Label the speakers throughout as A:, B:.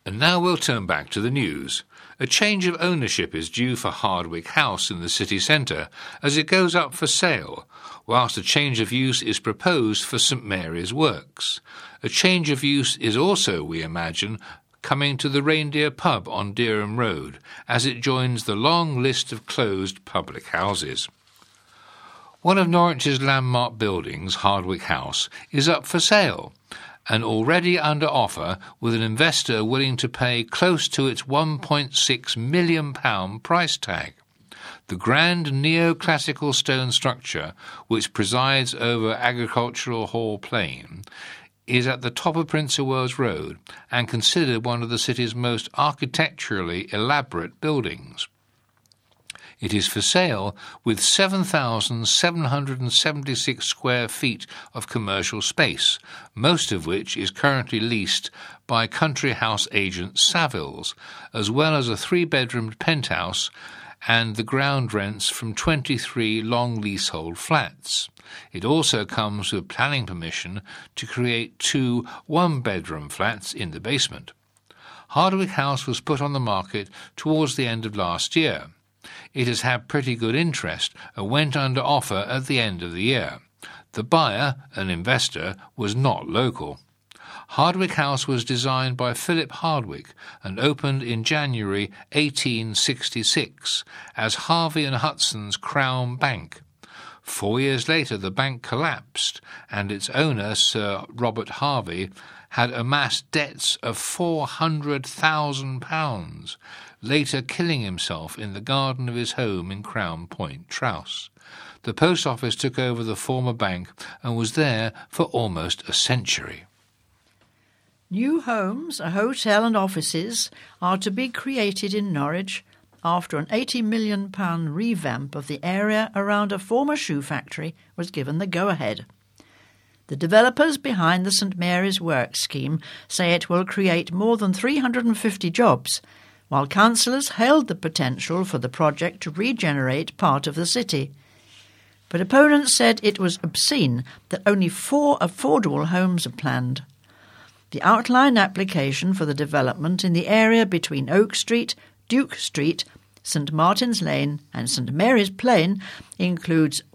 A: And now we'll turn back to the news. A change of ownership is due for Hardwick House in the city centre as it goes up for sale, whilst a change of use is proposed for St Mary's Works. A change of use is also, we imagine, coming to the Reindeer Pub on Dereham Road, as it joins the long list of closed public houses. One of Norwich's landmark buildings, Hardwick House, is up for sale, and already under offer with an investor willing to pay close to its £1.6 million price tag. The grand neoclassical stone structure, which presides over Agricultural Hall Plain, is at the top of Prince of Wales Road and considered one of the city's most architecturally elaborate buildings. It is for sale with 7,776 square feet of commercial space, most of which is currently leased by country house agent Savills, as well as a 3-bedroomed penthouse and the ground rents from 23 long leasehold flats. It also comes with planning permission to create 2 one-bedroom flats in the basement. Hardwick House was put on the market towards the end of last year. It has had pretty good interest and went under offer at the end of the year. The buyer, an investor, was not local. Hardwick House was designed by Philip Hardwick and opened in January 1866 as Harvey and Hudson's Crown Bank. 4 years later the bank collapsed and its owner, Sir Robert Harvey, had amassed debts of £400,000, later killing himself in the garden of his home in Crown Point, Trouse. The post office took over the former bank and was there for almost a century.
B: New homes, a hotel and offices are to be created in Norwich after an £80 million revamp of the area around a former shoe factory was given the go-ahead. The developers behind the St Mary's Works scheme say it will create more than 350 jobs, while councillors hailed the potential for the project to regenerate part of the city. But opponents said it was obscene that only 4 affordable homes are planned. The outline application for the development in the area between Oak Street, Duke Street, St Martin's Lane and St Mary's Plain includes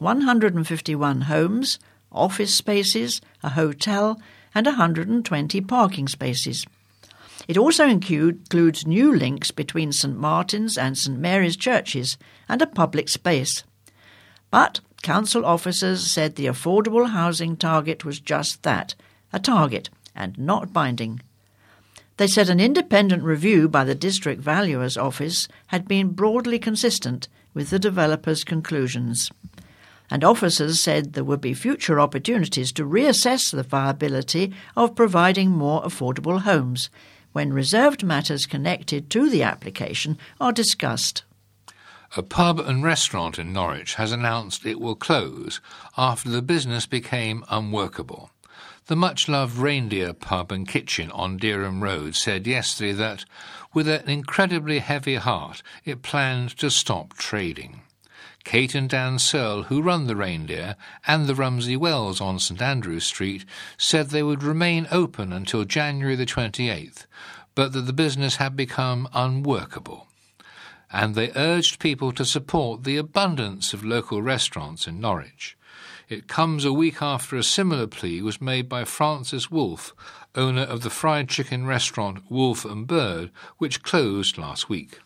B: 151 homes, office spaces, a hotel and 120 parking spaces. It also includes new links between St Martin's and St Mary's churches and a public space. But council officers said the affordable housing target was just that, a target, and not binding. They said an independent review by the District Valuer's Office had been broadly consistent with the developers' conclusions. And officers said there would be future opportunities to reassess the viability of providing more affordable homes when reserved matters connected to the application are discussed.
A: A pub and restaurant in Norwich has announced it will close after the business became unworkable. The much-loved Reindeer Pub and Kitchen on Dereham Road said yesterday that, with an incredibly heavy heart, it planned to stop trading. Kate and Dan Searle, who run the Reindeer and the Rumsey Wells on St Andrew Street, said they would remain open until January the 28th, but that the business had become unworkable. And they urged people to support the abundance of local restaurants in Norwich. It comes a week after a similar plea was made by Francis Wolfe, owner of the fried chicken restaurant Wolf and Bird, which closed last week.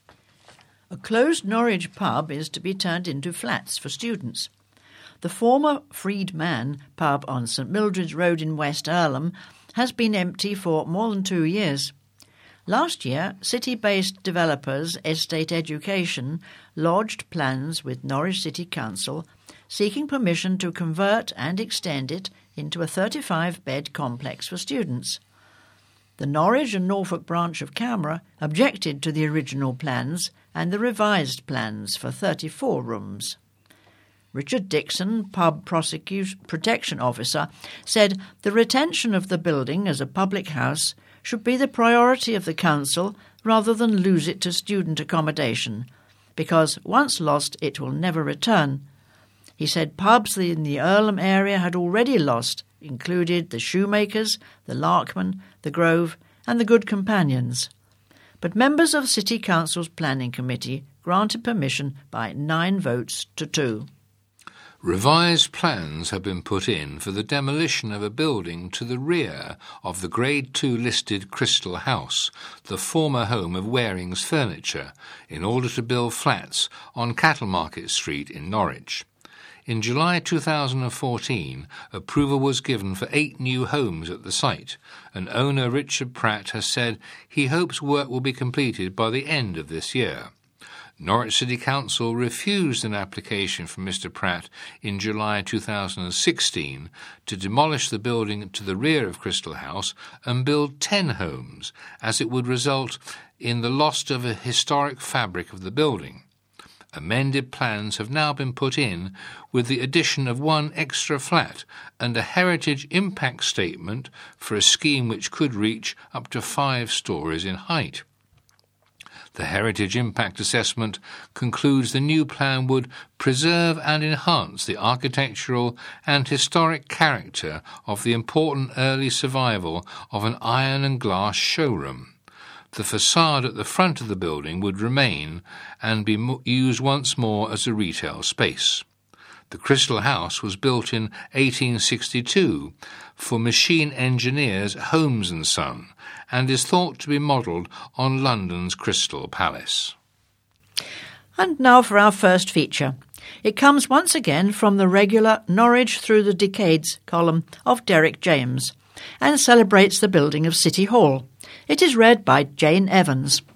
B: A closed Norwich pub is to be turned into flats for students. The former Freedman pub on St Mildred's Road in West Earlham has been empty for more than 2 years. Last year, city-based developers Estate Education lodged plans with Norwich City Council seeking permission to convert and extend it into a 35-bed complex for students. The Norwich and Norfolk branch of CAMRA objected to the original plans and the revised plans for 34 rooms. Richard Dixon, pub protection officer, said the retention of the building as a public house should be the priority of the council rather than lose it to student accommodation, because once lost it will never return. He said pubs in the Earlham area had already lost included the Shoemakers, the Larkman, the Grove and the Good Companions. But members of City Council's Planning Committee granted permission by 9 votes to 2.
A: Revised plans have been put in for the demolition of a building to the rear of the Grade 2 listed Crystal House, the former home of Waring's Furniture, in order to build flats on Cattle Market Street in Norwich. In July 2014, approval was given for 8 new homes at the site, and owner Richard Pratt has said he hopes work will be completed by the end of this year. Norwich City Council refused an application from Mr Pratt in July 2016 to demolish the building to the rear of Crystal House and build 10 homes, as it would result in the loss of a historic fabric of the building. Amended plans have now been put in with the addition of 1 extra flat and a heritage impact statement for a scheme which could reach up to 5 stories in height. The Heritage Impact Assessment concludes the new plan would preserve and enhance the architectural and historic character of the important early survival of an iron and glass showroom. The facade at the front of the building would remain and be used once more as a retail space. The Crystal House was built in 1862 for machine engineers Holmes & Son and is thought to be modelled on London's Crystal Palace.
B: And now for our first feature. It comes once again from the regular Norwich Through the Decades column of Derek James and celebrates the building of City Hall. It is read by Jane Evans.